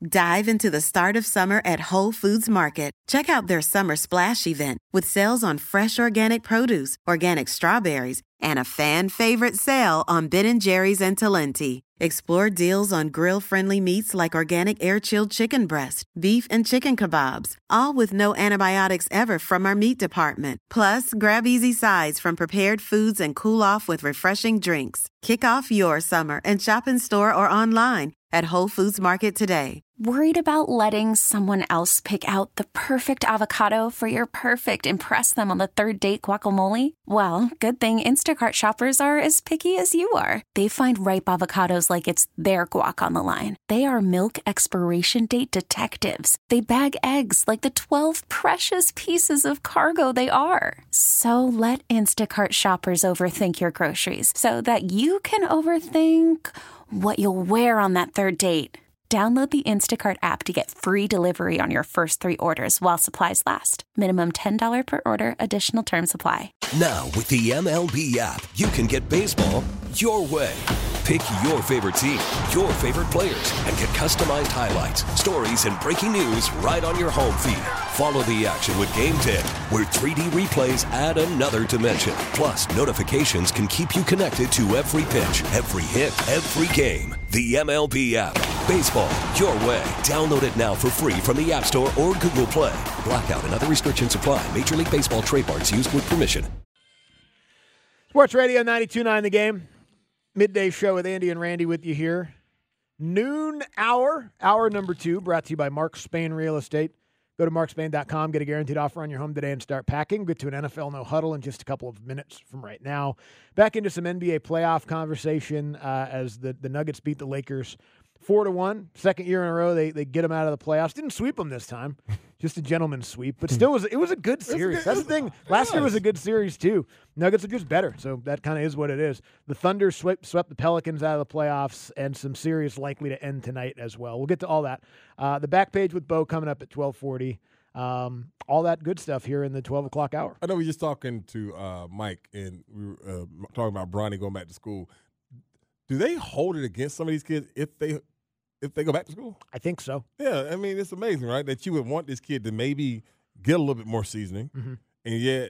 Dive into the start of summer at Whole Foods Market. Check out their Summer Splash event with sales on fresh organic produce, organic strawberries, and a fan-favorite sale on Ben & Jerry's and Talenti. Explore deals on grill-friendly meats like organic air-chilled chicken breast, beef and chicken kebabs, all with no antibiotics ever from our meat department. Plus, grab easy sides from prepared foods and cool off with refreshing drinks. Kick off your summer and shop in store or online at Whole Foods Market today. Worried about letting someone else pick out the perfect avocado for your perfect impress them on the third date guacamole? Well, good thing Instacart shoppers are as picky as you are. They find ripe avocados like it's their guac on the line. They are milk expiration date detectives. They bag eggs like the 12 precious pieces of cargo they are. So let Instacart shoppers overthink your groceries so that you can overthink what you'll wear on that third date. Download the Instacart app to get free delivery on your first 3 orders while supplies last. Minimum $10 per order. Additional terms apply. Now, with the MLB app, you can get baseball your way. Pick your favorite team, your favorite players, and get customized highlights, stories, and breaking news right on your home feed. Follow the action with Game Day, where 3D replays add another dimension. Plus, notifications can keep you connected to every pitch, every hit, every game. The MLB app. Baseball your way. Download it now for free from the App Store or Google Play. Blackout and other restrictions apply. Major League Baseball trademarks used with permission. Sports Radio 92.9 The Game. Midday show with Andy and Randy with you here. Noon hour number 2, brought to you by Mark Spain Real Estate. Go to markspain.com, get a guaranteed offer on your home today and start packing. Get to an NFL No Huddle in just a couple of minutes from right now. Back into some NBA playoff conversation as the Nuggets beat the Lakers 4-1. Second year in a row, they get them out of the playoffs. Didn't sweep them this time. Just a gentleman's sweep. But still, it was a good series. That's the thing. Last year was a good series, too. Nuggets are just better, so that kind of is what it is. The Thunder swept the Pelicans out of the playoffs, and some series likely to end tonight as well. We'll get to all that. The back page with Bo coming up at 12:40. All that good stuff here in the 12 o'clock hour. I know we were just talking to Mike, and we were talking about Bronny going back to school. Do they hold it against some of these kids if they go back to school? I think so. Yeah, I mean, it's amazing, right, that you would want this kid to maybe get a little bit more seasoning, and yet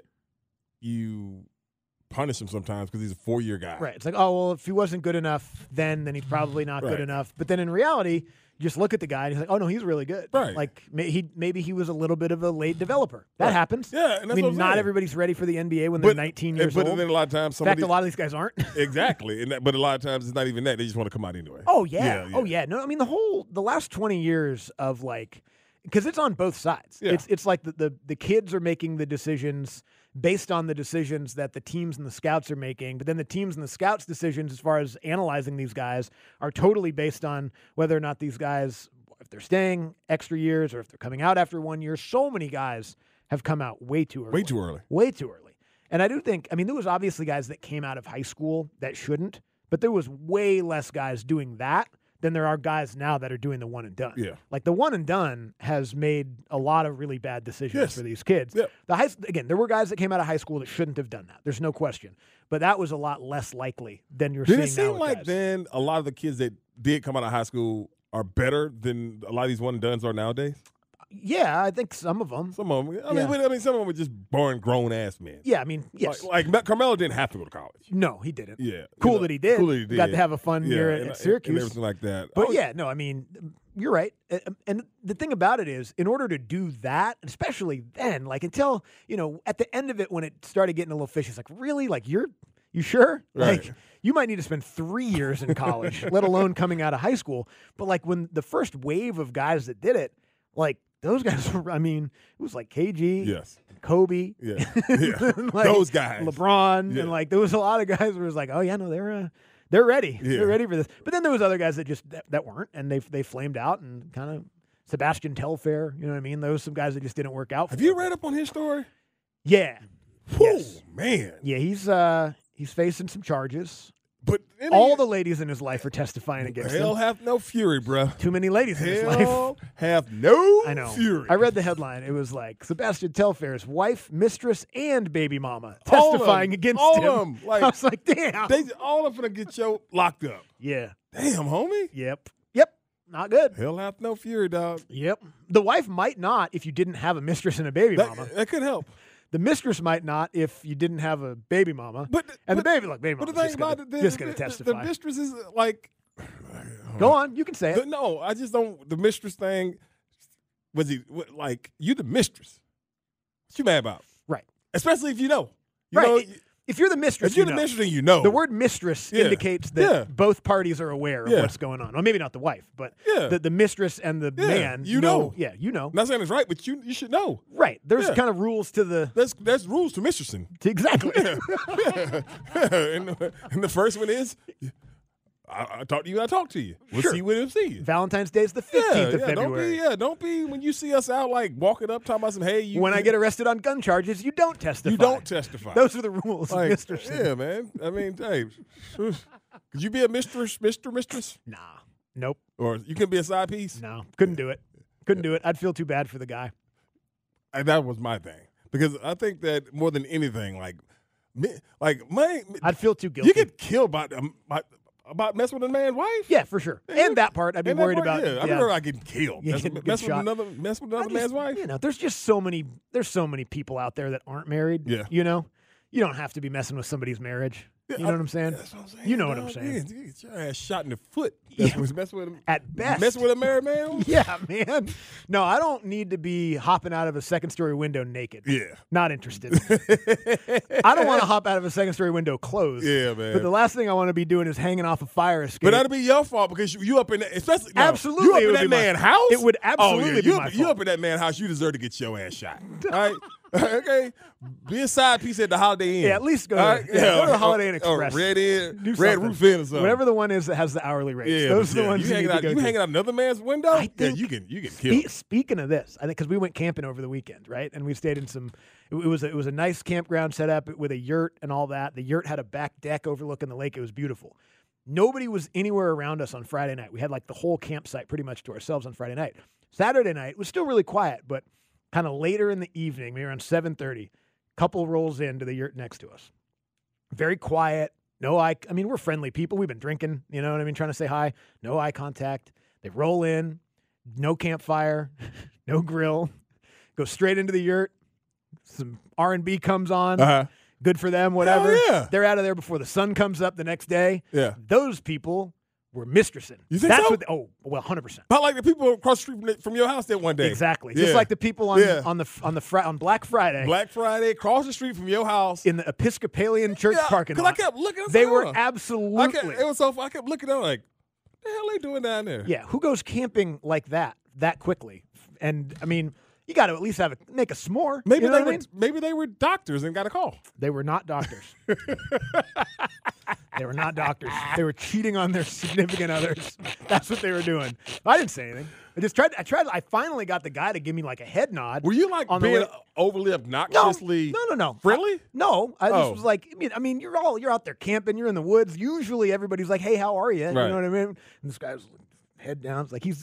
you punish him sometimes because he's a 4-year guy. Right. It's like, oh, well, if he wasn't good enough then he's probably not good enough. But then in reality, you just look at the guy and he's like, oh, no, he's really good. Right. Like maybe he was a little bit of a late developer. That happens. Yeah, and that's what I'm not saying. everybody's ready for the NBA when they're 19 years old. But then a lot of times in fact, a lot of these guys aren't. Exactly. But a lot of times it's not even that. They just want to come out anyway. Oh, yeah. Oh, yeah. No, I mean, the last 20 years of because it's on both sides. Yeah. It's like the kids are making the decisions based on the decisions that the teams and the scouts are making, but then the teams and the scouts' decisions as far as analyzing these guys are totally based on whether or not these guys, if they're staying extra years or if they're coming out after 1 year. So many guys have come out way too early. Way too early. And I do think, I mean, there was obviously guys that came out of high school that shouldn't, but there was way less guys doing that than there are guys now that are doing the one and done. Yeah. Like the one and done has made a lot of really bad decisions for these kids. Yeah. Again, there were guys that came out of high school that shouldn't have done that. There's no question. But that was a lot less likely than you're seeing now. Did it seem like guys. then a lot of the kids that did come out of high school are better than a lot of these one and dones are nowadays? Yeah, I think some of them. Some of them. I mean, some of them were just born grown-ass men. Yeah, I mean, yes. Like Carmelo didn't have to go to college. No, he didn't. Yeah. Cool that he did. Cool that he did. Got to have a fun year at Syracuse. And everything like that. But I mean, you're right. And the thing about it is, in order to do that, especially then, like until, at the end of it when it started getting a little fishy, it's like, really? Like, you sure? Right. Like, you might need to spend 3 years in college, let alone coming out of high school. But, like, when the first wave of guys that did it, like, those guys were, I mean, it was like KG, yes, and Kobe, yeah, like those guys, LeBron, and like there was a lot of guys where it was like, oh yeah, no, they're ready, they're ready for this. But then there was other guys that just that weren't, and they flamed out and kind of Sebastian Telfair, you know what I mean? There was some guys that just didn't work out. Have you read up on his story? Yeah. Yes. Man. Yeah, he's facing some charges. But all the ladies in his life are testifying against him. Hell have no fury, bro. Too many ladies in his life. Hell have no fury. I read the headline. It was like Sebastian Telfair's wife, mistress, and baby mama testifying against him. All of them. Like, I was like, damn. All of them gonna get you locked up. Yeah. Damn, homie. Yep. not good. He'll have no fury, dog. Yep. The wife might not if you didn't have a mistress and a baby mama. That could help. The mistress might not if you didn't have a baby mama. But the baby mama's But the thing about it, just going to testify. The mistress is like. Go on, you can say it. No, I just don't. The mistress thing. You the mistress? What you mad about? Right. Especially if you know. If you're the mistress, if you're the mistress, then you know. The word mistress indicates that both parties are aware of what's going on. Well, maybe not the wife, but the mistress and the man. You know. Yeah, you know. I'm not saying it's right, but you should know. Right. There's kind of rules to the. There's rules to mistressing. Exactly. And the first one is. I talk to you. I talk to you. We'll see when we see you. Valentine's Day is the 15th of February. Don't be when you see us out like walking up talking about some. Hey, when I get arrested on gun charges, you don't testify. You don't testify. Those are the rules, of mistress. Yeah, man. I mean, hey, could you be a mistress? Nah, nope. Or you can be a side piece? No, couldn't do it. Couldn't do it. I'd feel too bad for the guy. And that was my thing because I think that more than anything, I'd feel too guilty. You get killed by about messing with a man's wife? Yeah, for sure. And that part, I'd be worried about. Yeah, I remember I getting killed. Mess with another man's wife? There's just so many people out there that aren't married. Yeah. You don't have to be messing with somebody's marriage. You know what I'm saying? That's what I'm saying. You know what I'm saying. You get your ass shot in the foot. Messing with him. At best. Messing with a married man? Yeah, man. No, I don't need to be hopping out of a second-story window naked. Yeah. Not interested. I don't want to hop out of a second-story window closed. Yeah, man. But the last thing I want to be doing is hanging off a fire escape. But that'd be your fault because you up in that, especially absolutely, you up in that man's house. It would absolutely be my fault. You up in that man's house, you deserve to get your ass shot. All right. Okay, be a side piece at the Holiday Inn. Yeah, at least go to the Holiday Inn Express. Red Roof Inn or something. Whatever the one is that has the hourly rates. Yeah, those are the ones you hanging out another man's window. You get killed. Speaking of this, I think because we went camping over the weekend, right? And we stayed in some. It was a nice campground set up with a yurt and all that. The yurt had a back deck overlooking the lake. It was beautiful. Nobody was anywhere around us on Friday night. We had like the whole campsite pretty much to ourselves on Friday night. Saturday night was still really quiet, but kind of later in the evening, maybe around 7:30. Couple rolls into the yurt next to us. Very quiet. No eye. I mean, we're friendly people. We've been drinking. You know what I mean? Trying to say hi. No eye contact. They roll in. No campfire. No grill. Go straight into the yurt. Some R&B comes on. Uh-huh. Good for them. Whatever. Hell yeah. They're out of there before the sun comes up the next day. Yeah. Those people were mistressing. You think so? 100%. About like the people across the street from your house that one day. Exactly. Yeah. Just like the people on Black Friday. Black Friday, across the street from your house. In the Episcopalian church parking lot. Because I kept looking. They were absolutely. It was so fun. I kept looking at like, what the hell are they doing down there? Yeah. Who goes camping like that quickly? And, I mean, you got to at least make a s'more. Maybe they were doctors and got a call. They were not doctors. They were not doctors. They were cheating on their significant others. That's what they were doing. I didn't say anything. I finally got the guy to give me like a head nod. Were you like being overly obnoxiously No. friendly? I just was like, I mean, you're out there camping. You're in the woods. Usually everybody's like, hey, how are you? Right. You know what I mean? And this guy's head down. It's like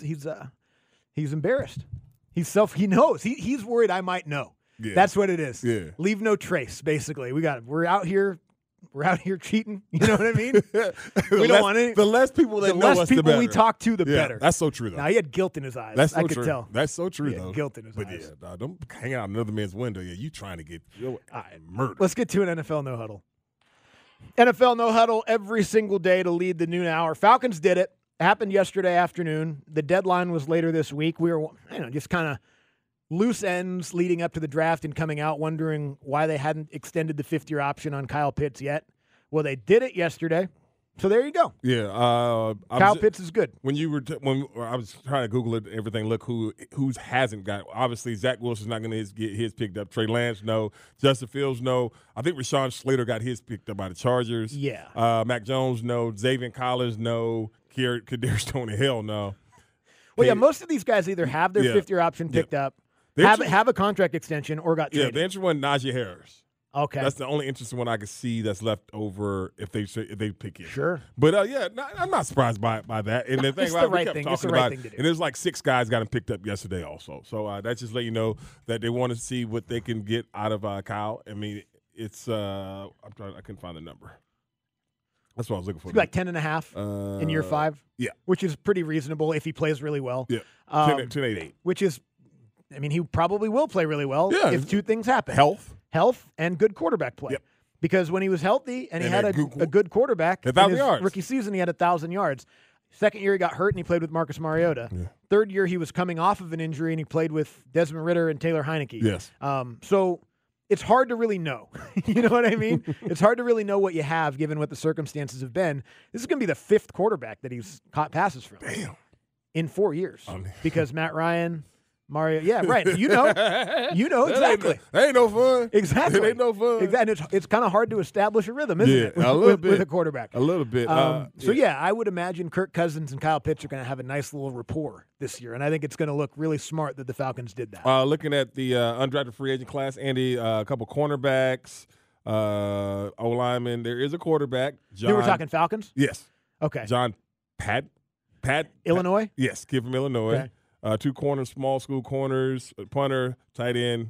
he's embarrassed. He knows. He's worried I might know. Yeah. That's what it is. Yeah. Leave no trace, basically. We're out here cheating. You know what I mean? We don't want any. The less people that know us, the better. The less people we talk to, the better. That's so true, though. Now, he had guilt in his eyes. That's so I could true. tell. That's so true, though. Guilt in his eyes. But don't hang out another man's window. Yeah, you trying to get murdered. Let's get to an NFL no huddle. NFL no huddle every single day to lead the noon hour. Falcons did it. It happened yesterday afternoon. The deadline was later this week. We were, just kind of loose ends leading up to the draft and coming out wondering why they hadn't extended the fifth-year option on Kyle Pitts yet. Well, they did it yesterday, so there you go. Yeah, Kyle Pitts is good. When when I was trying to Google it, everything, look who hasn't got. Obviously, Zach Wilson's not going to get his picked up. Trey Lance, no. Justin Fields, no. I think Rashawn Slater got his picked up by the Chargers. Yeah. Mac Jones, no. Xavier Collins, no. Kadarius Toney, hell no. Well, yeah, most of these guys either have their fifth-year option picked up, have a contract extension, or got traded. Yeah, the interesting one, Najee Harris. Okay, that's the only interesting one I could see that's left over if they pick it. Sure, but I'm not surprised by that. And the thing it's about the right thing. It's the right thing to do. And there's like 6 guys got him picked up yesterday also. So that just let you know that they want to see what they can get out of Kyle. I mean, it's I couldn't find the number. That's what I was looking for. It's like 10.5 in year 5. Yeah. Which is pretty reasonable if he plays really well. Yeah. 10.8. Which is, I mean, he probably will play really well if two things happen. Health and good quarterback play. Yep. Because when he was healthy and he had a good quarterback, 1,000 in his yards. rookie season, he had 1,000 yards. Second year, he got hurt and he played with Marcus Mariota. Yeah. Third year, he was coming off of an injury and he played with Desmond Ridder and Taylor Heineke. Yes. So it's hard to really know. You know what I mean? It's hard to really know what you have given what the circumstances have been. This is going to be the 5th quarterback that he's caught passes from. Damn. In 4 years. Because Matt Ryan, Mario. Yeah, right. You know exactly. That ain't no fun. Exactly. It ain't no fun. Exactly. It's kind of hard to establish a rhythm, isn't it? A little bit. With a quarterback. A little bit. So, I would imagine Kirk Cousins and Kyle Pitts are going to have a nice little rapport this year, and I think it's going to look really smart that the Falcons did that. Looking at the undrafted free agent class, Andy, a couple cornerbacks, O-lineman. There is a quarterback. You were talking Falcons? Yes. Okay. John Pat. Illinois? Yes, kid from Illinois. Okay. 2 corners, small school corners, a punter, tight end.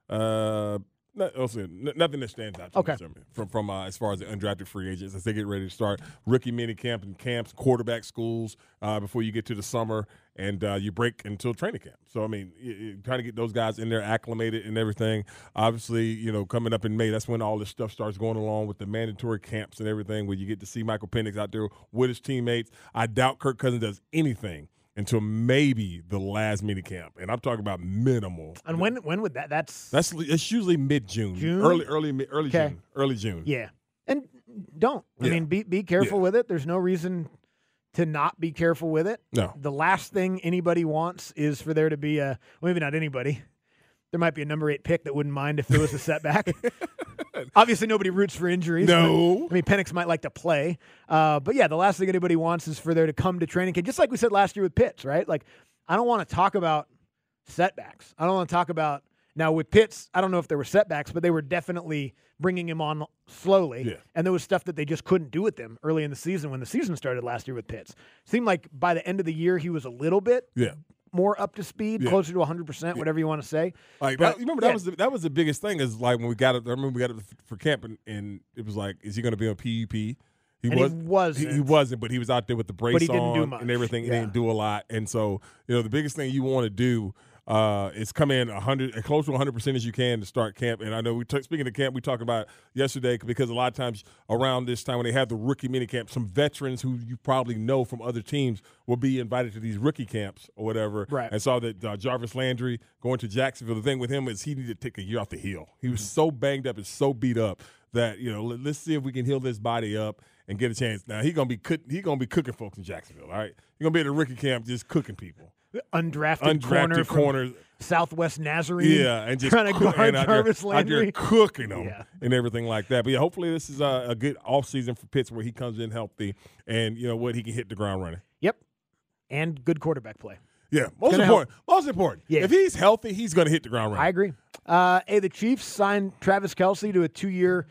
Nothing that stands out to me from as far as the undrafted free agents as they get ready to start rookie mini camp and camps, quarterback schools before you get to the summer and you break until training camp. So, I mean, you're trying to get those guys in there acclimated and everything. Obviously, coming up in May, that's when all this stuff starts going along with the mandatory camps and everything where you get to see Michael Penix out there with his teammates. I doubt Kirk Cousins does anything until maybe the last mini camp, and I'm talking about minimal. And when would it's usually mid-June, early June. Yeah, and don't. I mean, be careful with it. There's no reason to not be careful with it. No. The last thing anybody wants is for there to be maybe not anybody. There might be a number 8 pick that wouldn't mind if there was a setback. Obviously, nobody roots for injuries. No. But, Penix might like to play. But, the last thing anybody wants is for there to come to training camp, just like we said last year with Pitts, right? Like, I don't want to talk about setbacks. I don't want to talk about – now, with Pitts, I don't know if there were setbacks, but they were definitely bringing him on slowly. Yeah. And there was stuff that they just couldn't do with him early in the season when the season started last year with Pitts. Seemed like by the end of the year, he was a little bit more up to speed, closer to 100%, whatever you want to say. Like, but, you remember that was the biggest thing is like when we got it. I remember we got it for camp, and it was like, is he going to be on PUP? He wasn't, but he was out there with the brace on and everything. He didn't do a lot, and so the biggest thing you want to do is come in close to 100% as you can to start camp. And I know speaking of camp, we talked about yesterday because a lot of times around this time when they have the rookie mini camp, some veterans who you probably know from other teams will be invited to these rookie camps or whatever. Right. And saw that Jarvis Landry going to Jacksonville. The thing with him is he needed to take a year off the hill. He was so banged up and so beat up that let's see if we can heal this body up and get a chance. Now he's gonna be cooking folks in Jacksonville. All right, he's gonna be at a rookie camp just cooking people. Undrafted corner Southwest Nazarene. And just trying to guard Jarvis Landry. Out there cooking them and everything like that. But hopefully this is a good offseason for Pitts where he comes in healthy and he can hit the ground running. Yep, and good quarterback play. Yeah, most important. Yeah. If he's healthy, he's going to hit the ground running. I agree. The Chiefs signed Travis Kelce to a 2-year,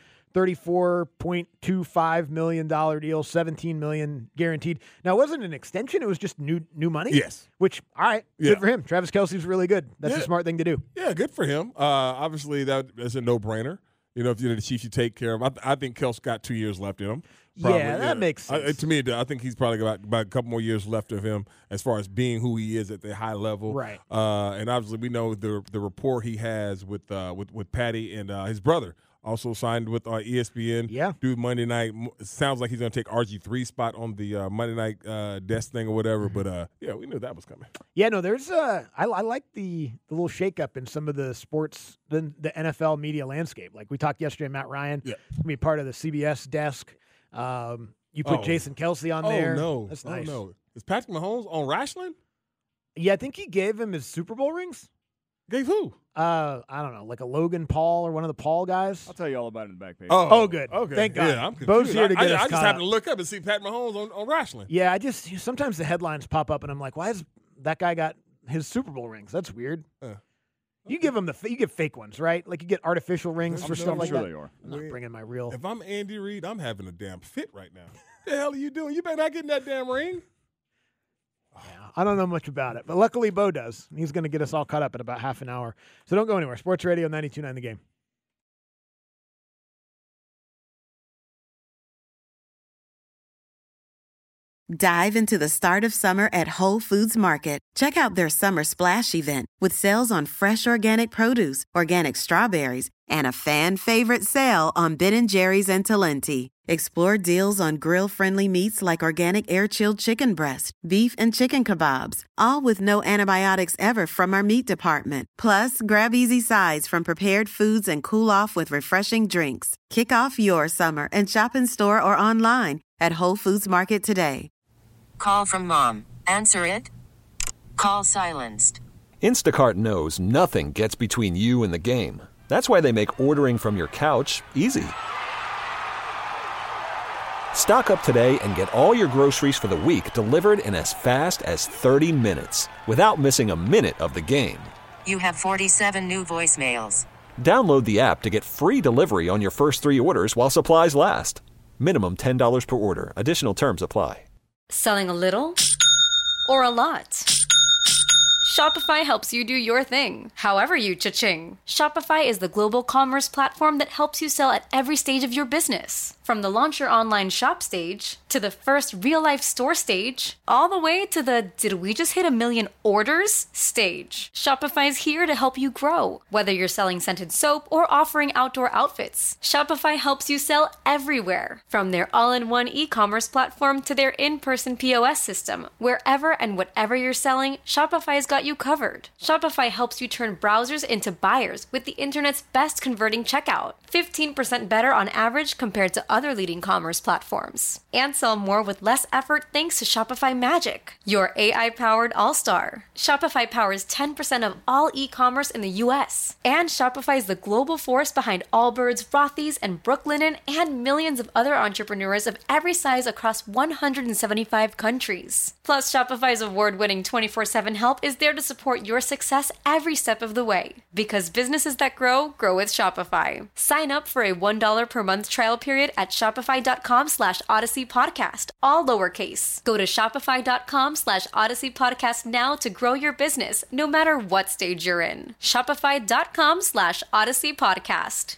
$34.25 million deal, $17 million guaranteed. Now, it wasn't an extension. It was just new money. Yes. Which, all right, good for him. Travis Kelce's really good. That's a smart thing to do. Yeah, good for him. Obviously, that's a no-brainer. If you're the Chiefs, you take care of him. I think Kelce got 2 years left in him. Probably, that makes sense. To me, I think he's probably got about a couple more years left of him as far as being who he is at the high level. Right. And obviously, we know the rapport he has with Patty and his brother. Also signed with ESPN. Yeah. Do Monday night. It sounds like he's going to take RG3 spot on the Monday night desk thing or whatever. But, we knew that was coming. Yeah, no, there's I like the little shakeup in some of the sports, the NFL media landscape. Like we talked yesterday, Matt Ryan. Yeah. Be part of the CBS desk. You put Jason Kelce on there. Oh, no. That's nice. Oh, no. Is Patrick Mahomes on Rashland? Yeah, I think he gave him his Super Bowl rings. Gave who? I don't know, like a Logan Paul or one of the Paul guys. I'll tell you all about it in the back page. Oh, good. Okay. Thank God. Yeah, I'm Bo's confused. here to get us I just caught happened up. to look up and see Pat Mahomes on Rashland. Yeah, sometimes the headlines pop up and I'm like, why is that guy got his Super Bowl rings? That's weird. You give him you give fake ones, right? Like you get artificial rings for stuff like that. They are. I'm not bringing my real. If I'm Andy Reid, I'm having a damn fit right now. The hell are you doing? You better not get in that damn ring. Yeah, I don't know much about it, but luckily Bo does. He's going to get us all caught up in about half an hour. So don't go anywhere. Sports Radio 92.9 The Game. Dive into the start of summer at Whole Foods Market. Check out their Summer Splash event with sales on fresh organic produce, organic strawberries, and a fan-favorite sale on Ben & Jerry's and Talenti. Explore deals on grill-friendly meats like organic air-chilled chicken breast, beef and chicken kebabs, all with no antibiotics ever from our meat department. Plus, grab easy sides from prepared foods and cool off with refreshing drinks. Kick off your summer and shop in store or online at Whole Foods Market today. Call from mom. Answer it. Call silenced. Instacart knows nothing gets between you and the game. That's why they make ordering from your couch easy. Stock up today and get all your groceries for the week delivered in as fast as 30 minutes without missing a minute of the game. You have 47 new voicemails. Download the app to get free delivery on your first 3 orders while supplies last. Minimum $10 per order. Additional terms apply. Selling a little or a lot? Shopify helps you do your thing, however you cha-ching. Shopify is the global commerce platform that helps you sell at every stage of your business. From the launch your online shop stage, to the first real-life store stage, all the way to the did we just hit 1 million orders stage. Shopify's here to help you grow. Whether you're selling scented soap or offering outdoor outfits, Shopify helps you sell everywhere. From their all-in-one e-commerce platform to their in-person POS system, wherever and whatever you're selling, Shopify's got you covered. Shopify helps you turn browsers into buyers with the internet's best converting checkout. 15% better on average compared to other leading commerce platforms. And sell more with less effort thanks to Shopify Magic, your AI-powered all-star. Shopify powers 10% of all e-commerce in the U.S. And Shopify is the global force behind Allbirds, Rothy's, and Brooklinen, and millions of other entrepreneurs of every size across 175 countries. Plus, Shopify's award-winning 24/7 help is there to support your success every step of the way. Because businesses that grow, grow with Shopify. Sign up for a $1 per month trial period at shopify.com/Odyssey Podcast, all lowercase. Go to shopify.com/Odyssey Podcast now to grow your business, no matter what stage you're in. Shopify.com/Odyssey Podcast.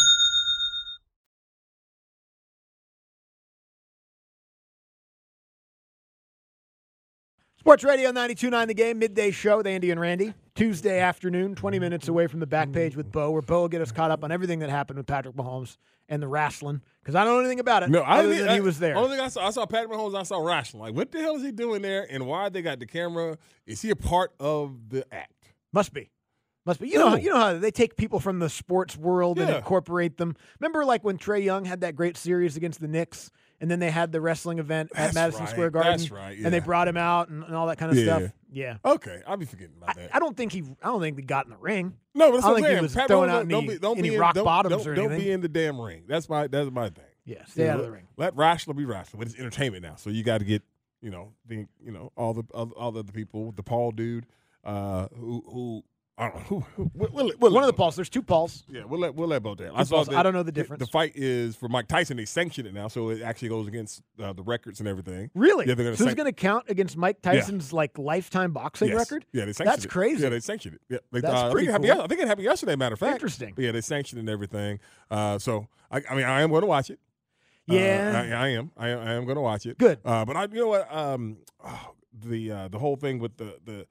Sports Radio 92.9 The Game, midday show with Andy and Randy. Tuesday afternoon, 20 minutes away from the back page with Bo, where Bo will get us caught up on everything that happened with Patrick Mahomes and the wrestling, because I don't know anything about it other than he was there. Only thing I saw Patrick Mahomes, I saw wrestling. Like, what the hell is he doing there, and why they got the camera? Is he a part of the act? Must be. You know how they take people from the sports world and incorporate them. Remember, like when Trae Young had that great series against the Knicks, and then they had the wrestling event at Madison Square Garden. That's right. Yeah. And they brought him out and all that kind of stuff. Yeah. Okay, I'll be forgetting about that. I don't think he got in the ring. No, but that's I don't what think I'm he was saying. throwing out any rock bottoms or anything. Don't be in the damn ring. That's my thing. Yeah, stay out of the ring. Let wrestling be wrestling, but it's entertainment now. So you got to get all the people, the Paul dude, who. I don't know. One of the Pauls. There's 2 Pauls. Yeah, we'll let Bo there. I don't know the difference. The fight is for Mike Tyson. They sanctioned it now, so it actually goes against the records and everything. Really? Yeah, so it's going to count against Mike Tyson's lifetime boxing record? Yeah, they sanctioned it. That's crazy. Yeah, they sanctioned it. Yeah, that's pretty cool. I think it happened yesterday, matter of fact. Interesting. But yeah, they sanctioned it and everything. So, I am going to watch it. Yeah. I am going to watch it. Good. But you know what? The whole thing with the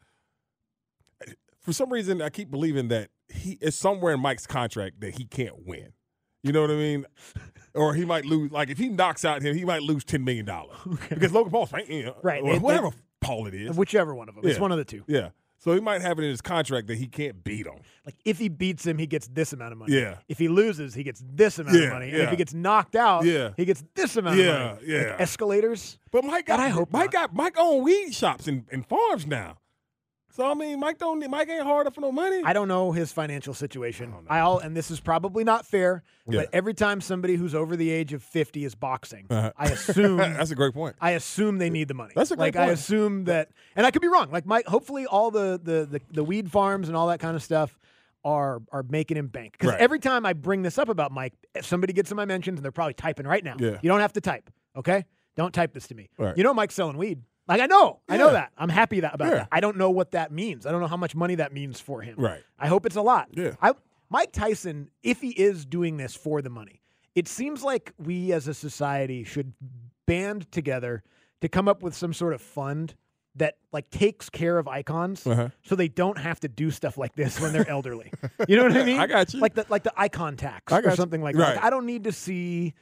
for some reason, I keep believing that it's somewhere in Mike's contract that he can't win. You know what I mean? Or he might lose. Like, if he knocks out him, he might lose $10 million. Okay. Because Logan Paul's right. Whatever Paul it is. Whichever one of them. Yeah. It's one of the 2. Yeah. So he might have it in his contract that he can't beat him. Like, if he beats him, he gets this amount of money. Yeah. If he loses, he gets this amount of money. And if he gets knocked out, he gets this amount of money. Yeah. Like escalators. But Mike own weed shops and farms now. So, I mean, Mike ain't hard up for no money. I don't know his financial situation. And this is probably not fair, but every time somebody who's over the age of 50 is boxing, I assume that's a great point. I assume they need the money. That's a great point. I assume that, and I could be wrong. Like Mike, hopefully all the weed farms and all that kind of stuff are making him bank. Because every time I bring this up about Mike, if somebody gets in my mentions and they're probably typing right now. Yeah. You don't have to type, okay? Don't type this to me. Right. You know Mike's selling weed. Like, I know that. I'm happy about that. I don't know what that means. I don't know how much money that means for him. Right. I hope it's a lot. Yeah. Mike Tyson, if he is doing this for the money, it seems like we as a society should band together to come up with some sort of fund that like takes care of icons, so they don't have to do stuff like this when they're elderly. You know what I mean? I got you. Like the icon tax or something like that. Right. Like, I don't need to see,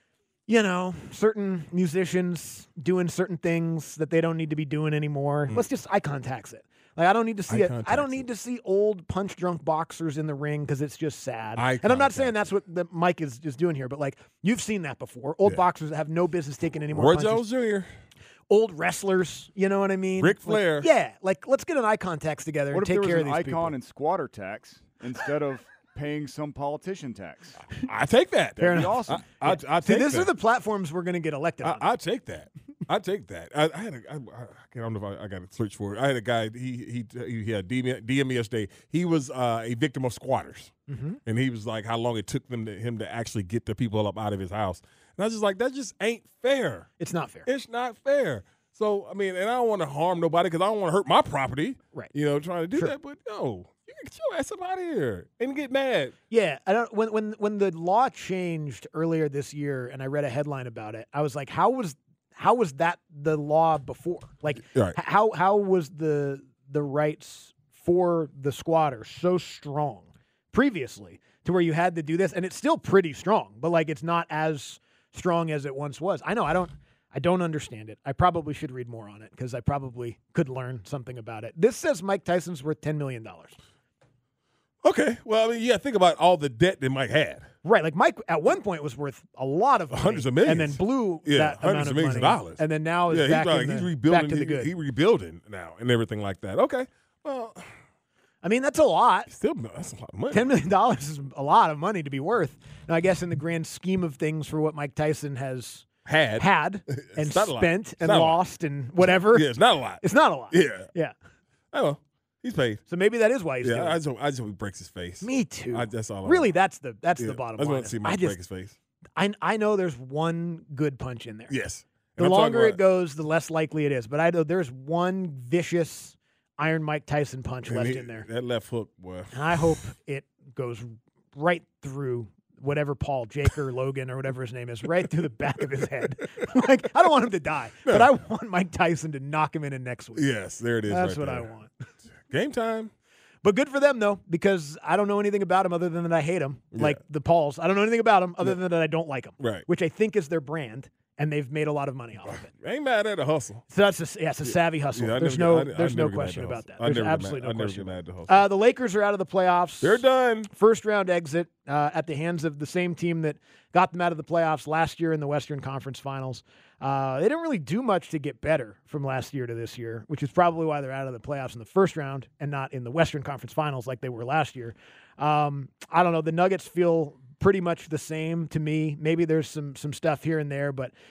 certain musicians doing certain things that they don't need to be doing anymore. Let's just icon tax it. Like I don't need to see it. I don't need to see old punch drunk boxers in the ring because it's just sad. And I'm not saying that's what Mike is just doing here, but like you've seen that before. Old boxers that have no business taking any more punches. Roy Jones Jr. Old wrestlers, you know what I mean? Ric Flair. Like let's get an icon tax together and take care of these people. What if there was an icon and squatter tax instead of paying some politician tax? I take that. That'd be awesome. I take these that. are the platforms we're going to get elected on. I take that. I take that. I don't know if I got to search for it. I had a guy. He had DM yesterday. He was a victim of squatters, and he was like, how long it took him to actually get the people up out of his house. And I was just like, that just ain't fair. It's not fair. It's not fair. So I mean, and I don't want to harm nobody because I don't want to hurt my property. Right. Trying to do that, but no. Get your ass up out of here and get mad. Yeah, I don't. When the law changed earlier this year, and I read a headline about it, I was like, how was that the law before? Like, how was the rights for the squatters so strong previously to where you had to do this? And it's still pretty strong, but like it's not as strong as it once was. I know. I don't understand it. I probably should read more on it because I probably could learn something about it. This says Mike Tyson's worth $10 million. Okay. Well, I mean, think about all the debt that Mike had. Right. Like Mike at one point was worth a lot of money, hundreds of millions. and then blew that hundreds amount of millions money, of dollars. And then now is back to the good. He's rebuilding now and everything like that. Okay. Well, I mean, that's a lot. That's a lot of money. $10 million is a lot of money to be worth. Now, I guess in the grand scheme of things for what Mike Tyson has had and spent and lost and whatever. Yeah, it's not a lot. It's not a lot. Yeah. Yeah. Oh, well, he's paid. So maybe that is why he's doing it. I just hope he breaks his face. Me too. That's all. Really, that's the bottom line. I just want to see Mike break his face. I know there's one good punch in there. Yes. The longer it goes, the less likely it is. But I know there's one vicious Iron Mike Tyson punch left in there. That left hook, boy. And I hope it goes right through whatever Paul, Jake or Logan or whatever his name is, right through the back of his head. Like, I don't want him to die, but I want Mike Tyson to knock him in next week. Yes, there it is. That's right what there. I want. Game time. But good for them, though, because I don't know anything about him other than that I hate him. Like the Pauls. I don't know anything about him other than that I don't like him. Right. Which I think is their brand, and they've made a lot of money off of it. I ain't mad at the hustle. So it's a savvy hustle. Yeah, there's no question about that. There's absolutely no question. Mad at the hustle. The Lakers are out of the playoffs. They're done. First round exit at the hands of the same team that got them out of the playoffs last year in the Western Conference Finals. They didn't really do much to get better from last year to this year, which is probably why they're out of the playoffs in the first round and not in the Western Conference Finals like they were last year. I don't know. The Nuggets feel pretty much the same to me. Maybe there's some stuff here and there, but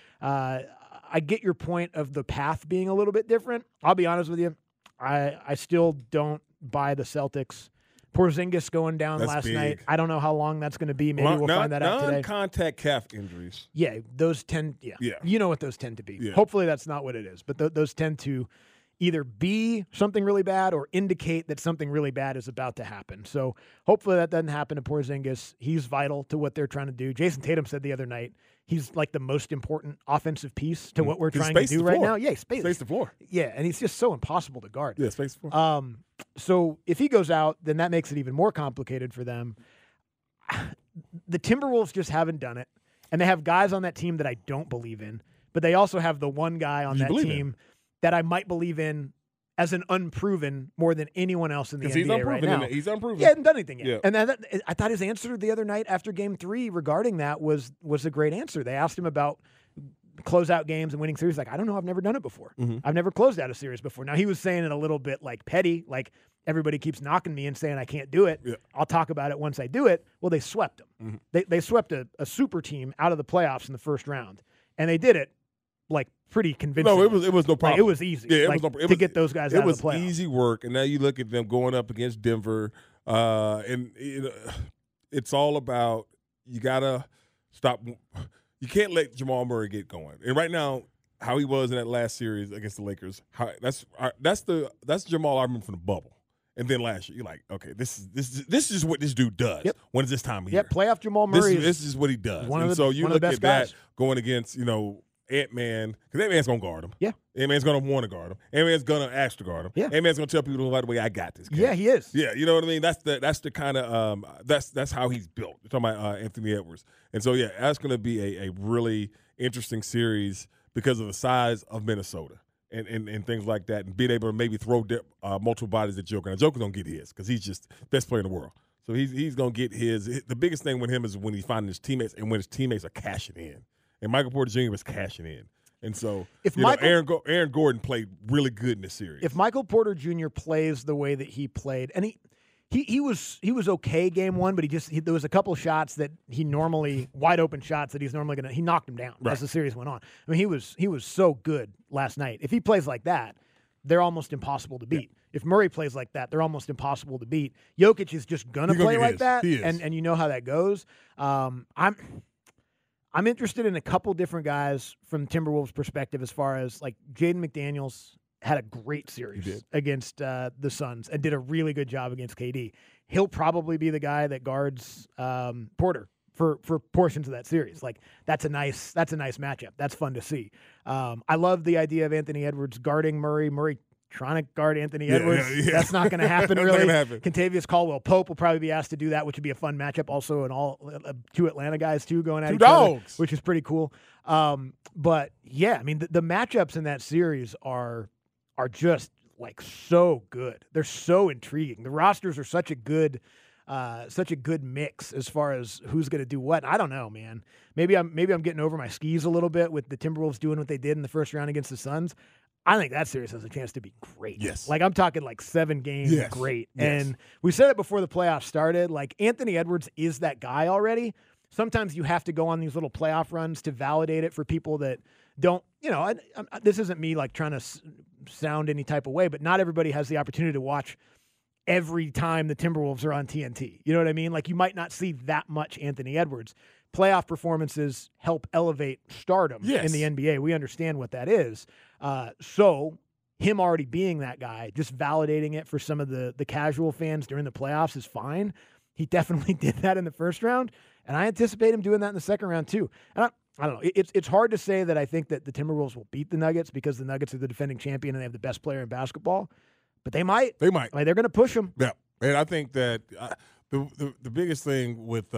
I get your point of the path being a little bit different. I'll be honest with you. I still don't buy the Celtics. Porzingis going down last night. I don't know how long that's going to be. Maybe we'll find that out today. Non-contact calf injuries. Yeah, those tend. Yeah, you know what those tend to be. Yeah. Hopefully that's not what it is, but those tend to either be something really bad or indicate that something really bad is about to happen. So hopefully that doesn't happen to Porzingis. He's vital to what they're trying to do. Jason Tatum said the other night he's like the most important offensive piece to what we're trying to do right now. Yeah, space the floor. Yeah, and he's just so impossible to guard. Yeah, space the floor. So if he goes out, then that makes it even more complicated for them. The Timberwolves just haven't done it, and they have guys on that team that I don't believe in, but they also have the one guy on that team that I might believe in as an unproven more than anyone else in the NBA right now. He's unproven. He hasn't done anything yet. Yeah. And I thought his answer the other night after Game 3 regarding that was a great answer. They asked him about closeout games and winning series. Like, I don't know. I've never done it before. Mm-hmm. I've never closed out a series before. Now, he was saying it a little bit like petty, like everybody keeps knocking me and saying I can't do it. Yeah. I'll talk about it once I do it. Well, they swept them. Mm-hmm. They swept a super team out of the playoffs in the first round, and they did it like pretty convincing. No, it was no problem. Like, it was easy. Yeah, to get those guys out of the playoffs. It was easy work, and now you look at them going up against Denver, and it's all about you gotta stop. You can't let Jamal Murray get going. And right now, how he was in that last series against the Lakers, that's Jamal I remember from the bubble. And then last year, you're like, okay, this is what this dude does. Yep. When is this time of year? Yep, playoff Jamal Murray. This is what he does. One of the, so you one look of the best at that guys. going against, Ant-Man, because Ant-Man's going to guard him. Yeah. Ant-Man's going to want to guard him. Ant-Man's going to ask to guard him. Yeah. Ant-Man's going to tell people, by the way, I got this. Kid. Yeah, he is. Yeah, you know what I mean? That's the kind of that's how he's built. You're talking about Anthony Edwards. And so, yeah, that's going to be a really interesting series because of the size of Minnesota and things like that, and being able to maybe throw multiple bodies at Joker. Now, Joker's going to get his because he's just the best player in the world. So he's going to get his. The biggest thing with him is when he's finding his teammates and when his teammates are cashing in. And Michael Porter Jr. was cashing in. And so Aaron Gordon played really good in this series. If Michael Porter Jr. plays the way that he played, and he was okay game one, but there was a couple shots that he normally wide open shots that he's normally gonna he knocked him down as the series went on. I mean he was so good last night. If he plays like that, they're almost impossible to beat. Yeah. If Murray plays like that, they're almost impossible to beat. Jokic is just gonna play like that, and you know how that goes. I'm interested in a couple different guys from Timberwolves' perspective as far as like Jaden McDaniels had a great series against the Suns and did a really good job against KD. He'll probably be the guy that guards Porter for portions of that series. Like that's a nice matchup. That's fun to see. I love the idea of Anthony Edwards guarding Murray. Murray trying to guard Anthony Edwards. Yeah. That's not going to happen, really. Kentavious Caldwell-Pope will probably be asked to do that, which would be a fun matchup. Also, two Atlanta guys, too, going at each other, which is pretty cool. But, yeah, I mean, the matchups in that series are just, like, so good. They're so intriguing. The rosters are such a good mix as far as who's going to do what. I don't know, man. Maybe I'm getting over my skis a little bit with the Timberwolves doing what they did in the first round against the Suns. I think that series has a chance to be great. Yes. Like, I'm talking like 7 games, great. Yes. And we said it before the playoffs started, like, Anthony Edwards is that guy already. Sometimes you have to go on these little playoff runs to validate it for people that don't, this isn't me, like, trying to sound any type of way, but not everybody has the opportunity to watch every time the Timberwolves are on TNT. You know what I mean? Like, you might not see that much Anthony Edwards. Playoff performances help elevate stardom in the NBA. We understand what that is. So him already being that guy, just validating it for some of the casual fans during the playoffs is fine. He definitely did that in the first round, and I anticipate him doing that in the second round too. And I don't know. It's hard to say that I think that the Timberwolves will beat the Nuggets because the Nuggets are the defending champion and they have the best player in basketball, but they might. They might. Like, they're going to push them. Yeah, and I think that the biggest thing with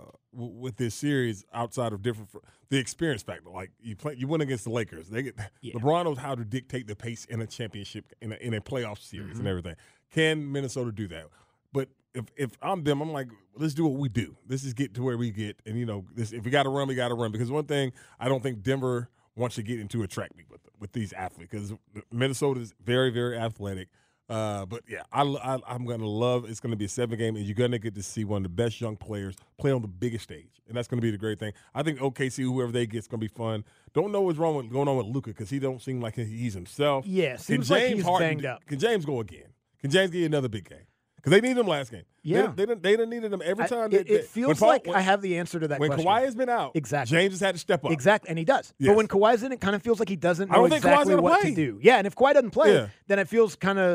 this series, outside of the experience factor, like you went against the Lakers. LeBron knows how to dictate the pace in a championship in a playoff series and everything. Can Minnesota do that? But if I'm them, I'm like, let's do what we do. Let's just get to where we get, and if we got to run, we got to run. Because one thing I don't think Denver wants to get into a track meet with these athletes, because Minnesota is very, very athletic. But yeah, I'm gonna love. It's gonna be a 7 game, and you're gonna get to see one of the best young players play on the biggest stage, and that's gonna be the great thing. I think OKC, whoever they get, is gonna be fun. Don't know what's going on with Luka because he don't seem like he's himself. Yeah, seems like he's banged up. Can James go again? Can James get you another big game? Because they needed him last game. Yeah. They didn't needed him every time. It feels like I have the answer to that question. When Kawhi has been out, exactly, James has had to step up. Exactly, and he does. Yes. But when Kawhi's in, it kind of feels like he doesn't know exactly what to do. Yeah, and if Kawhi doesn't play, then it feels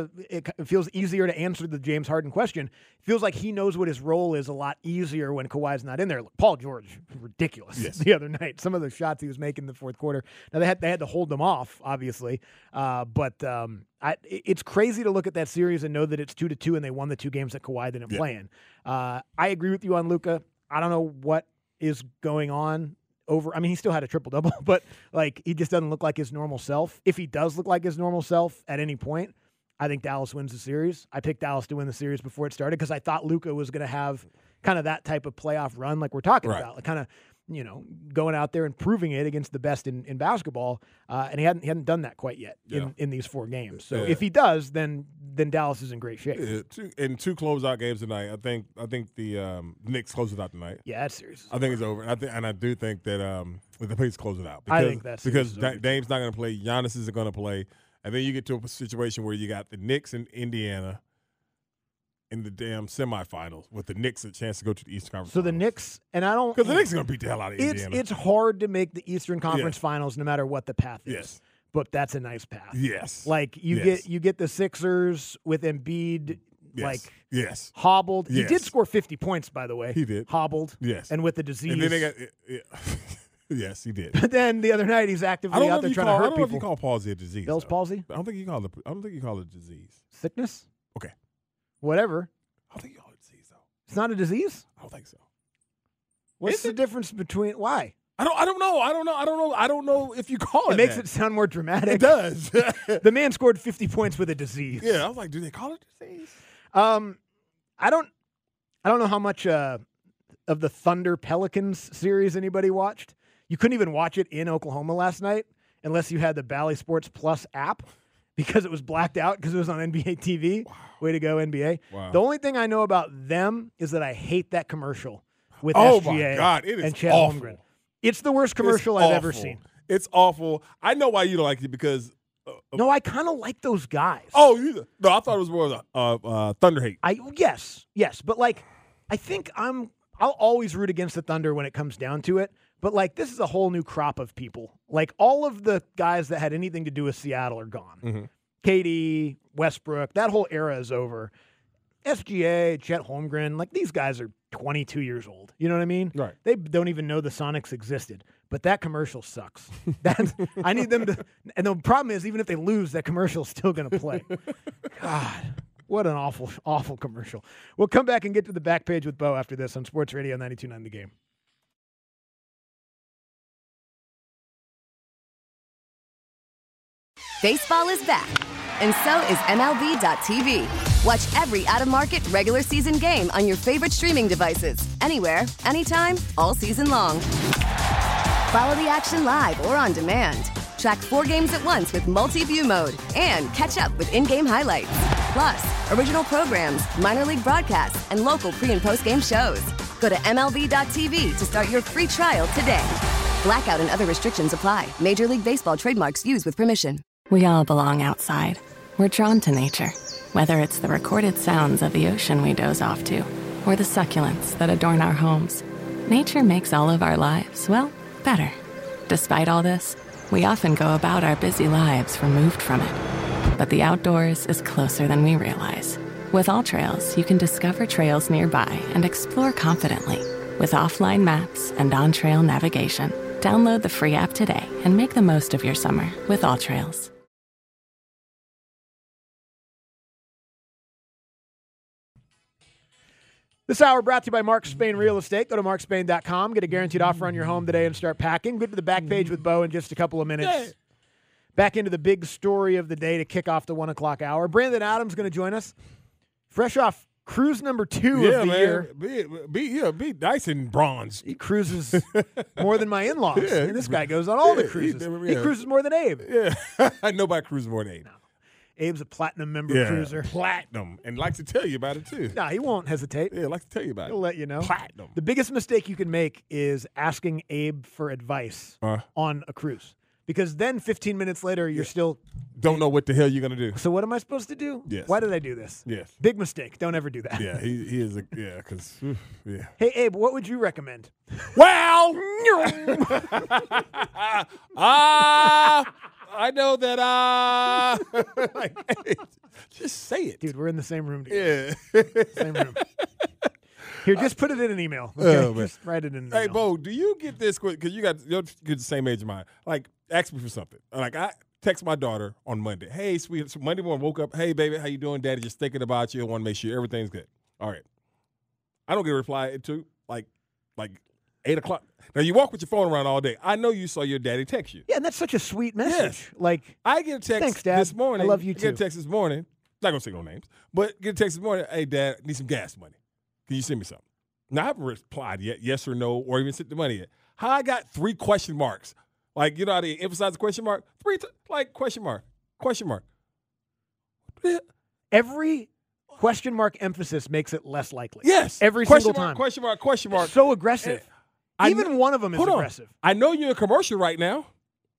easier to answer the James Harden question. It feels like he knows what his role is a lot easier when Kawhi's not in there. Paul George, ridiculous the other night. Some of the shots he was making in the fourth quarter. Now they had to hold them off, obviously, but it's crazy to look at that series and know that it's 2-2 and they won the 2 games that Kawhi didn't play in. I agree with you on Luka. I don't know what is going on he still had a triple-double, but like he just doesn't look like his normal self. If he does look like his normal self at any point, I think Dallas wins the series. I picked Dallas to win the series before it started because I thought Luka was going to have kind of that type of playoff run like we're talking about, like kind of going out there and proving it against the best in basketball, and he hadn't done that quite yet in these 4 games. So if he does, then Dallas is in great shape. In 2 closeout games tonight, I think the Knicks close it out tonight. Yeah, that series. I think it's over. I do think that the Knicks close it out. I think that's because Dame's not going to play. Giannis isn't going to play, and then you get to a situation where you got the Knicks and Indiana in the damn semifinals with the Knicks a chance to go to the Eastern Conference. So the Knicks, and I don't... Because the Knicks are going to beat the hell out of Indiana. It's hard to make the Eastern Conference Finals no matter what the path is. Yes. But that's a nice path. Yes. Like, you get the Sixers with Embiid, hobbled. Yes. He did score 50 points, by the way. He did. Hobbled. Yes. And with the disease. And then they got... Yes, he did. But then the other night, he's actively out there trying to hurt I don't know if people. you call palsy a disease. Bell's though. palsy? I don't think you call it a disease. Sickness? Okay. Whatever. I don't think you call it a disease though. It's not a disease? I don't think so. What's the difference between why? I don't know if you call it. It makes that. it sound more dramatic. It does. The man scored 50 points with a disease. Yeah, I was like, do they call it disease? I don't know how much of the Thunder Pelicans series anybody watched. You couldn't even watch it in Oklahoma last night unless you had the Bally Sports Plus app because it was blacked out because it was on NBA TV. Wow. Way to go, NBA. Wow. The only thing I know about them is that I hate that commercial with Oh SGA my God, it is and Chet awful. Holmgren. It's the worst commercial I've ever seen. It's awful. I know why you don't like it because. No, I kind of like those guys. Oh, no, I thought it was more of Thunder hate. Yes, but like, I think I'll always root against the Thunder when it comes down to it. But like, this is a whole new crop of people. Like, all of the guys that had anything to do with Seattle are gone. Mm-hmm. KD, Westbrook, that whole era is over. SGA, Chet Holmgren, like these guys are 22 years old. You know what I mean? Right. They don't even know the Sonics existed. But that commercial sucks. I need them to. And the problem is, even if they lose, that commercial's still going to play. God, what an awful, awful commercial. We'll come back and get to the back page with Bo after this on Sports Radio 92.9 The Game. Baseball is back, and so is MLB.tv. Watch every out-of-market, regular season game on your favorite streaming devices, anywhere, anytime, all season long. Follow the action live or on demand. Track 4 games at once with multi-view mode and catch up with in-game highlights. Plus, original programs, minor league broadcasts, and local pre- and post-game shows. Go to MLB.tv to start your free trial today. Blackout and other restrictions apply. Major League Baseball trademarks used with permission. We all belong outside. We're drawn to nature, whether it's the recorded sounds of the ocean we doze off to, or the succulents that adorn our homes. Nature makes all of our lives, well, better. Despite all this, we often go about our busy lives removed from it. But the outdoors is closer than we realize. With AllTrails, you can discover trails nearby and explore confidently. With offline maps and on-trail navigation, download the free app today and make the most of your summer with AllTrails. This hour brought to you by Mark Spain Real Estate. Go to markspain.com. Get a guaranteed offer on your home today and start packing. Get to the back page with Bo in just a couple of minutes. Yeah. Back into the big story of the day to kick off the 1 o'clock hour. Brandon Adams going to join us. Fresh off cruise number 2 of the year. Be nice and bronze. He cruises more than my in-laws. Yeah, And this guy goes on all the cruises. He cruises more than Abe. Yeah, nobody cruises more than Abe. No. Abe's a platinum member cruiser. Platinum, and likes to tell you about it too. No, he won't hesitate. Yeah, likes to tell you about He'll it. let you know. Platinum. The biggest mistake you can make is asking Abe for advice on a cruise. Because then 15 minutes later, you're still... Don't know what the hell you're going to do. So what am I supposed to do? Yes. Why did I do this? Yes. Big mistake. Don't ever do that. Yeah, he is because yeah. Hey, Abe, what would you recommend? Well, I know that like, just say it. Dude, we're in the same room together. Yeah. Same room. Here, just put it in an email. Okay? Just write it in an email. Hey, Bo, do you get this quick? Because you're the same age of mine. Like, ask me for something. Like, I text my daughter on Monday. Hey, sweet. So Monday morning, woke up. Hey, baby, how you doing? Daddy just thinking about you. I want to make sure everything's good. All right. I don't get a reply until like 8 o'clock. Now, you walk with your phone around all day. I know you saw your daddy text you. Yeah, and that's such a sweet message. Yes. Like, I get a text thanks, Dad. this morning. I love you, I get too. a text this morning. Not going to say no names. But get a text this morning. Hey, Dad, need some gas money. Can you send me something? Now, I haven't replied yet, yes or no, or even sent the money yet. How I got 3 question marks. Like, you know how they emphasize the question mark? 3 question mark. Question mark. every question mark emphasis makes it less likely. Yes. Every question single mark, time. Question mark, question mark. So aggressive. Even one of them is hold on. aggressive. I know you're in a commercial right now.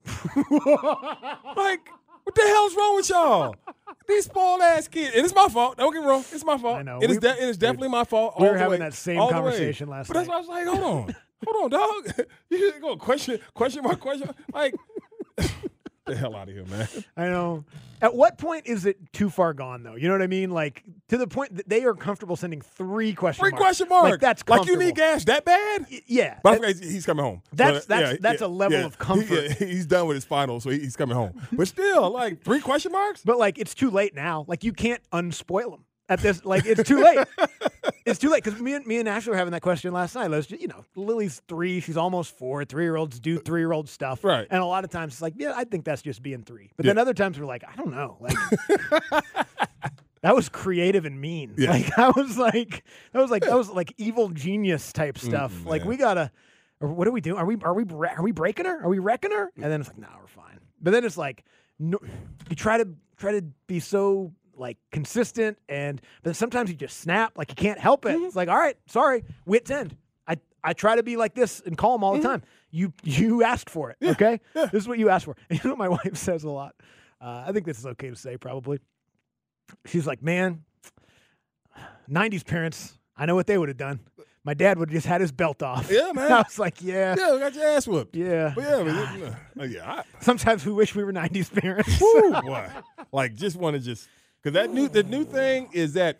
Like, what the hell's wrong with y'all? These spoiled ass kids. And it's my fault. Don't get me wrong. It's my fault. I know. It is definitely my fault. We all were the having way, that same all the way. conversation last But that's night. why I was like, hold on. Hold on, dog. You just go question mark. Like, the hell out of here, man. I know. At what point is it too far gone, though? You know what I mean? Like, to the point that they are comfortable sending 3 question marks. 3 question marks. Like, that's like comfortable. you need gas that bad? Yeah. But he's coming home. That's a level of comfort. He's done with his finals, so he's coming home. But still, like 3 question marks? But, like, it's too late now. Like, you can't unspoil them. At this, like, it's too late. It's too late because me and Ashley were having that question last night. Lily's 3, she's almost 4. 3-year-olds do 3-year-old stuff, right? And a lot of times it's like, yeah, I think that's just being 3. But then other times we're like, I don't know, like that was creative and mean. Yeah. Like that was like evil genius type stuff. Like we gotta, or what are we doing? Are we breaking her? Are we wrecking her? And then it's like, no, we're fine. But then it's like, no, you try to be so. Like consistent, but sometimes you just snap. Like you can't help it. It's like, all right, sorry, wit's end. I try to be like this and calm all the time. You asked for it, okay? Yeah. This is what you asked for. And you know what my wife says a lot? I think this is okay to say probably. She's like, man, 90s parents, I know what they would have done. My dad would have just had his belt off. Yeah, man. I was like, yeah. Yeah, we got your ass whooped. Yeah. But sometimes we wish we were 90s parents. Woo, boy. Like, just want to just. Because the new thing is that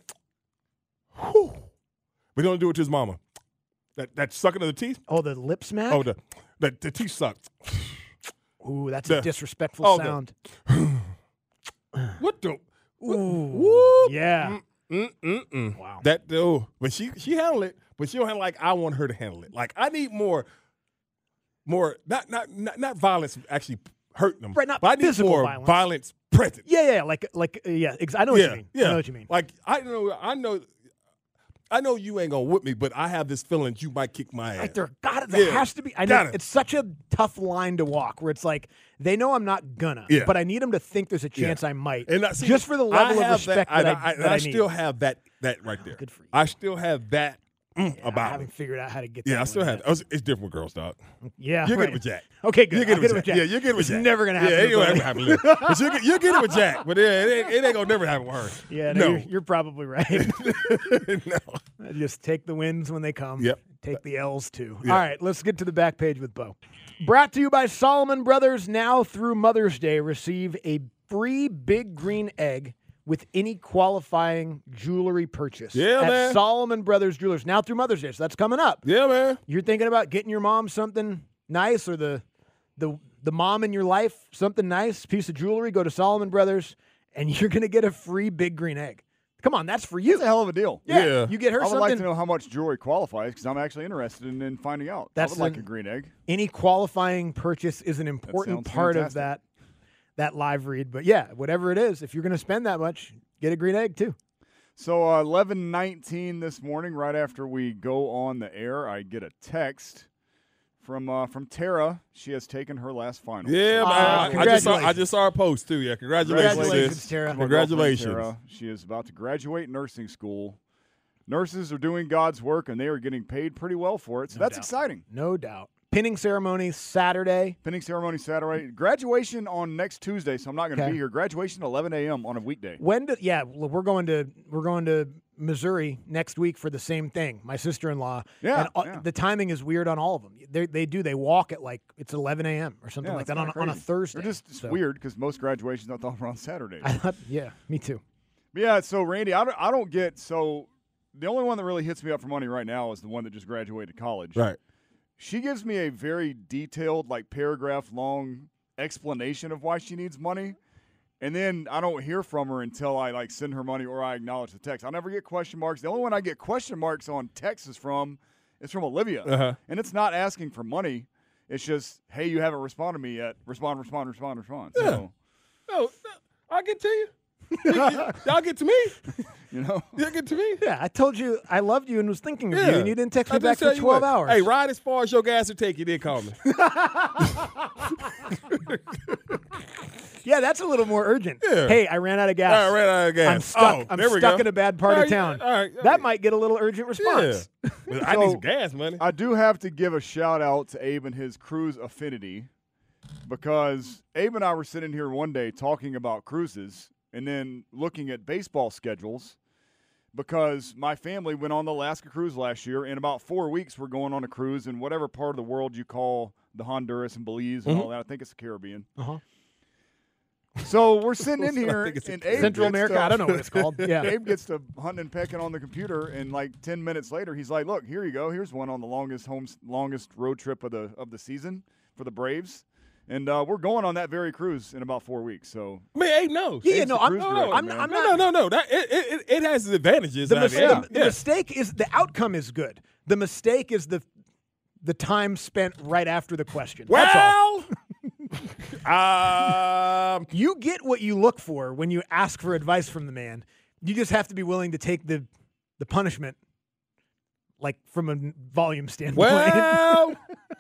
we don't do it to his mama. That sucking of the teeth. Oh, the lip smack? Oh, the teeth suck. Ooh, that's a disrespectful sound. What the? Ooh, yeah. Wow. But she handled it, but she don't handle like I want her to handle it. Like I need more not violence actually hurting them. Right, not but I need physical more violence present. Yeah, I know what you mean. Yeah. I know what you mean. Like I know you ain't gonna whip me, but I have this feeling that you might kick my ass. Like there has to be. I know it's such a tough line to walk where it's like they know I'm not gonna, but I need them to think there's a chance I might. And just for the level of respect that I need. Still have that right there. Good for you. I still have that about I haven't figured out how to get that. Yeah, I still have. It's different with girls, dog. Yeah, you're getting with Jack. Okay, good. You're getting with Jack. Yeah, you're getting with Jack. It's never gonna happen. Yeah, it ain't gonna happen. But you're getting with Jack. But it ain't gonna never happen with her. Yeah, no. You're probably right. No. Just take the wins when they come. Yep. Take the L's too. Yep. All right, let's get to the back page with Bo. Brought to you by Solomon Brothers. Now through Mother's Day, receive a free Big Green Egg with any qualifying jewelry purchase. Yeah, at man. Solomon Brothers Jewelers. Now through Mother's Day, so that's coming up. Yeah, man. You're thinking about getting your mom something nice, or the mom in your life something nice, piece of jewelry. Go to Solomon Brothers, and you're gonna get a free Big Green Egg. Come on, that's for you. That's a hell of a deal. Yeah. You get her I would something. like to know how much jewelry qualifies because I'm actually interested in finding out. I would like a green egg. Any qualifying purchase is an important part of that live read. But yeah, whatever it is, if you're going to spend that much, get a green egg too. So 11:19 this morning, right after we go on the air, I get a text from Tara. She has taken her last final. Yeah, man. I just saw her post too. Yeah, congratulations, Tara. Congratulations. Tara. She is about to graduate nursing school. Nurses are doing God's work, and they are getting paid pretty well for it. So that's exciting. No doubt. Pinning ceremony Saturday. Graduation on next Tuesday, so I'm not going to be here. Graduation 11 a.m. on a weekday. We're going to Missouri next week for the same thing. My sister-in-law. Yeah. And the timing is weird on all of them. They walk at like it's 11 a.m. or something like that on a Thursday. They're just weird because most graduations I thought were on Saturdays. Yeah, me too. But yeah. So Randy, I don't get so. The only one that really hits me up for money right now is the one that just graduated college. Right. She gives me a very detailed, like paragraph-long explanation of why she needs money, and then I don't hear from her until I send her money or I acknowledge the text. I never get question marks. The only one I get question marks on text is from Olivia, and it's not asking for money. It's just, hey, you haven't responded to me yet. Respond. Yeah. So, no, I'll get to you. Y'all get to me. Y'all get to me. Yeah, I told you I loved you and was thinking of you, and you didn't text me back for 12 hours. Hey, ride as far as your gas will take you, then call me. Yeah, that's a little more urgent. Yeah. Hey, I ran out of gas. I ran out of gas. I'm stuck in a bad part of town. All right. That might get a little urgent response. Yeah. I need some gas money. I do have to give a shout-out to Abe and his cruise affinity because Abe and I were sitting here one day talking about cruises and then looking at baseball schedules because my family went on the Alaska cruise last year. In about 4 weeks, we're going on a cruise in whatever part of the world you call the Honduras and Belize and all that. I think it's the Caribbean. So we're sitting in I here think it's in Central America. I don't know what it's called. Yeah. Abe gets to hunting and pecking on the computer, and like 10 minutes later, he's like, "Look, here you go. Here's one on the longest road trip of the season for the Braves." And we're going on that very cruise in about 4 weeks. So I mean, Abe knows. Yeah, Abe's no, the I'm cruise not. director, I'm man. not. No. It has its advantages. The mistake is the outcome is good. The mistake is the time spent right after the question. That's all. You get what you look for when you ask for advice from the man. You just have to be willing to take the punishment, like from a volume standpoint. Well,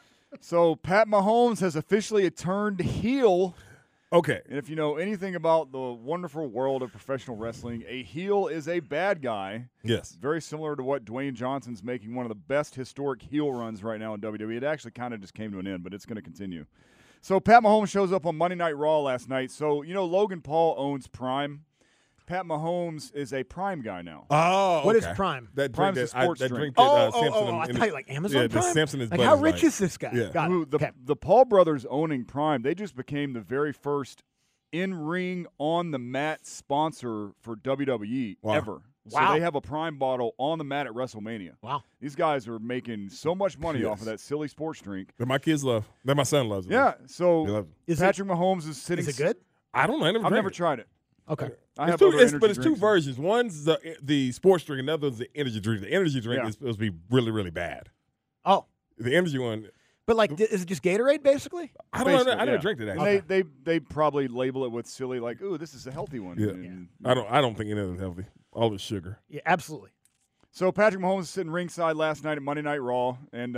So Pat Mahomes has officially turned heel. okay. And if you know anything about the wonderful world of professional wrestling, a heel is a bad guy. Yes. Very similar to what Dwayne Johnson's making one of the best historic heel runs right now in WWE. It actually kind of just came to an end, but it's going to continue. So Pat Mahomes shows up on Monday Night Raw last night. So, Logan Paul owns Prime. Pat Mahomes is a Prime guy now. Oh, What is okay. Prime? That Prime's drink a that, sports that drink. drink that I Samson thought you like Amazon yeah, Prime. the Samson is like Bud how is rich like. is this guy? Yeah. Got it. Okay. The Paul brothers owning Prime, they just became the very first in-ring, on-the-mat sponsor for WWE Wow. ever. So Wow. they have a Prime bottle on the mat at WrestleMania. Wow. These guys are making so much money off Yes. of that silly sports drink. That my kids love. That my son loves it. Yeah, They so love it. Is Patrick Mahomes is sitting. Is it good? I don't know. I never I've drank never it. tried it. Okay. I have But other it's energy two drinks. versions. One's the sports drink, and the other is the energy drink. The energy drink Yeah. is supposed to be really, really bad. Oh, The energy one, but like, is it just Gatorade basically? I don't know. Basically, I never yeah. drank it And actually. they probably label it with silly, like, ooh, this is a healthy one. Yeah. And- I don't think any of it's healthy. All the sugar. Yeah, absolutely. So Patrick Mahomes is sitting ringside last night at Monday Night Raw, and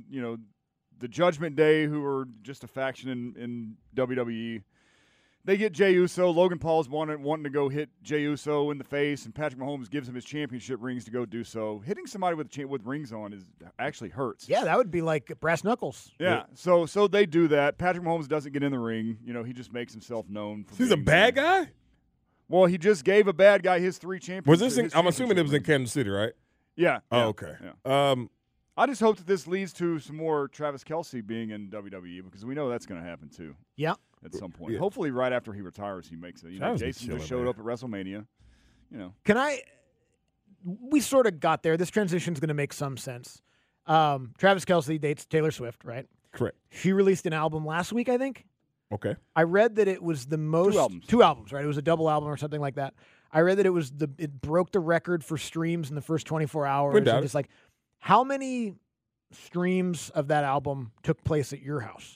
the Judgment Day, who are just a faction in WWE, they get Jey Uso. Logan Paul's wanting to go hit Jey Uso in the face, and Patrick Mahomes gives him his championship rings to go do so. Hitting somebody with rings on actually hurts. Yeah, that would be like brass knuckles. Yeah. So they do that. Patrick Mahomes doesn't get in the ring. He just makes himself known. For He's a being bad there. guy. Well, he just gave a bad guy his 3 championships. Was this? I'm assuming it was in Kansas City, right? Yeah. Oh, yeah, okay. yeah. I just hope that this leads to some more Travis Kelce being in WWE, because we know that's going to happen too. Yeah. At some point. Yeah. Hopefully right after he retires he makes it. Travis is Jason chilling, just showed man. up at WrestleMania. We sort of got there. This transition is going to make some sense. Travis Kelce dates Taylor Swift, right? Correct. She released an album last week, I think. Okay. I read that it was the most 2 albums. right? It was a double album or something like that. I read that it broke the record for streams in the first 24 hours. Wouldn't doubt And it. just like, how many streams of that album took place at your house?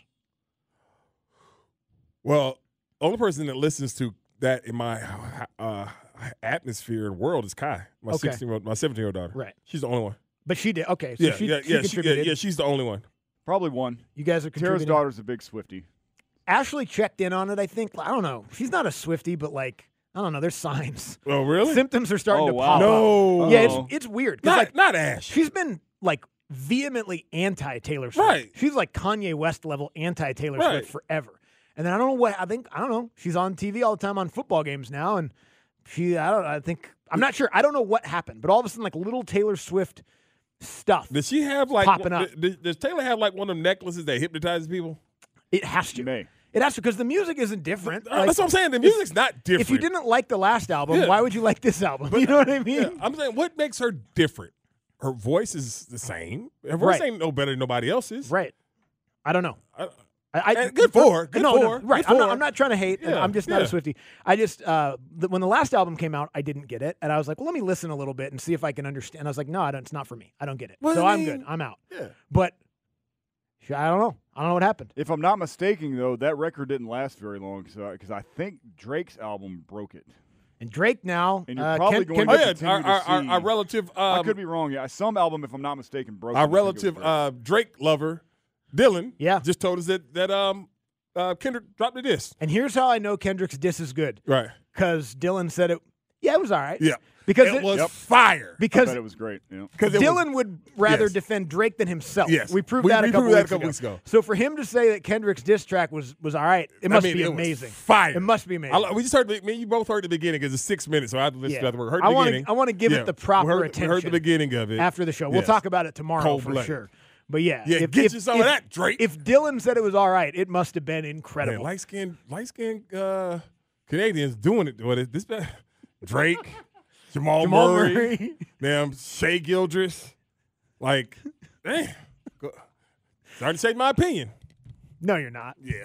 Well, the only person that listens to that in my atmosphere and world is Kai, my Okay. 17-year-old daughter. Right. She's the only one. But she did. Okay, so she contributed. She's the only one. Probably one. You guys are Tara's contributing. daughter's a big Swiftie. Ashley checked in on it, I think. I don't know. She's not a Swiftie, but like, I don't know. There's signs. Oh, really? Symptoms are starting Oh, to wow. pop No. up. Yeah, Uh-oh. it's weird. 'Cause, Not Ash. she's been like vehemently anti-Taylor Swift. Right. She's like Kanye West level anti-Taylor Right. Swift forever. And then I don't know. She's on TV all the time on football games now, and I'm not sure. I don't know what happened, but all of a sudden, like little Taylor Swift stuff. Does she have like Popping up. Does Taylor have like one of them necklaces that hypnotizes people? It has to. May. It has to, because the music isn't different. Like, That's what I'm saying. The music's not different. if you didn't like the last album, Yeah. why would you like this album? You know what I mean? Yeah, I'm saying, what makes her different? Her voice is the same. Her voice Right. ain't no better than nobody else's. Right. I don't know. And good for her. Good no, for no, her. right. Good for her. I'm not trying to hate. Yeah, I'm just not a yeah. Swiftie. I just when the last album came out, I didn't get it, and I was like, well, let me listen a little bit and see if I can understand. I was like, no, it's not for me. I don't get it. Well, So I I'm mean, good. I'm out. Yeah. But I don't know. I don't know what happened. If I'm not mistaken, though, that record didn't last very long because I think Drake's album broke it. And Drake now, And you're probably going Oh to yeah, continue to see. our relative. I could be wrong. Yeah, some album, if I'm not mistaken, broke. Our it. I think it was relative Drake. Drake lover, Dylan. Yeah. Just told us that Kendrick dropped the disc. and here's how I know Kendrick's diss is good, Right. because Dylan said it. Yeah, it was all right. Yeah. because it was Yep. fire. I because bet it was great. Yeah. Because Dylan would rather yes. defend Drake than himself. Yes. We proved We that a couple proved that weeks ago. ago. So for him to say that Kendrick's diss track was all right, it must be it was amazing. fire. It must be amazing. We just heard. Me and you both heard the beginning because it's 6 minutes, so I have to listen to the word. Heard the I wanna- beginning. I wanna give it the proper we heard attention the beginning of it after the show. We'll Yes. talk about it tomorrow for Cold-blooded. sure. But yeah, Yeah, get you some of that, Drake. If Dylan said it was all right, it must have been Man, incredible. light skin Canadians doing it. What is this? Drake, Jamal Murray, damn Shea Gildress. Like, damn. Starting to change my opinion. No, you're not. Yeah.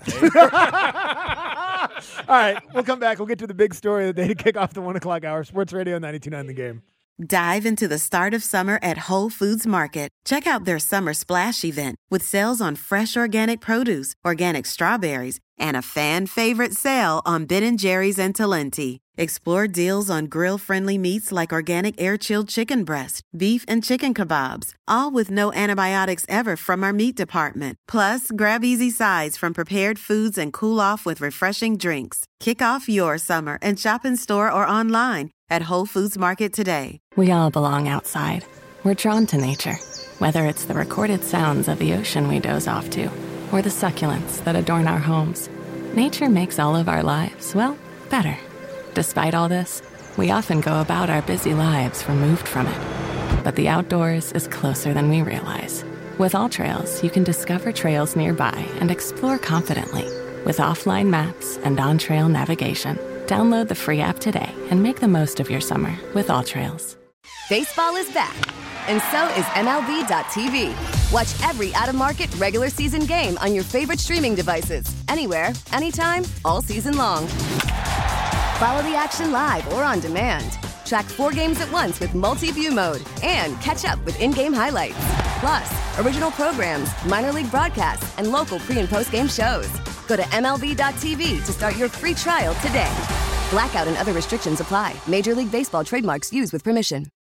All right, we'll come back. We'll get to the big story of the day to kick off the 1 o'clock hour. Sports Radio 92.9 The Game. Dive into the start of summer at Whole Foods Market. Check out their Summer Splash event with sales on fresh organic produce, organic strawberries, and a fan-favorite sale on Ben & Jerry's and Talenti. Explore deals on grill-friendly meats like organic air-chilled chicken breast, beef and chicken kebabs, all with no antibiotics ever from our meat department. Plus, grab easy sides from prepared foods and cool off with refreshing drinks. Kick off your summer and shop in store or online at Whole Foods Market today. We all belong outside. We're drawn to nature, whether it's the recorded sounds of the ocean we doze off to, or the succulents that adorn our homes. Nature makes all of our lives, well, better. Despite all this, we often go about our busy lives removed from it. But the outdoors is closer than we realize. With AllTrails, you can discover trails nearby and explore confidently. With offline maps and on-trail navigation, download the free app today and make the most of your summer with AllTrails. Baseball is back, and so is MLB.tv. Watch every out-of-market regular season game on your favorite streaming devices, anywhere, anytime, all season long. Follow the action live or on demand. Track 4 games at once with multi-view mode and catch up with in-game highlights. Plus, original programs, minor league broadcasts, and local pre- and post-game shows. Go to MLB.tv to start your free trial today. Blackout and other restrictions apply. Major League Baseball trademarks used with permission.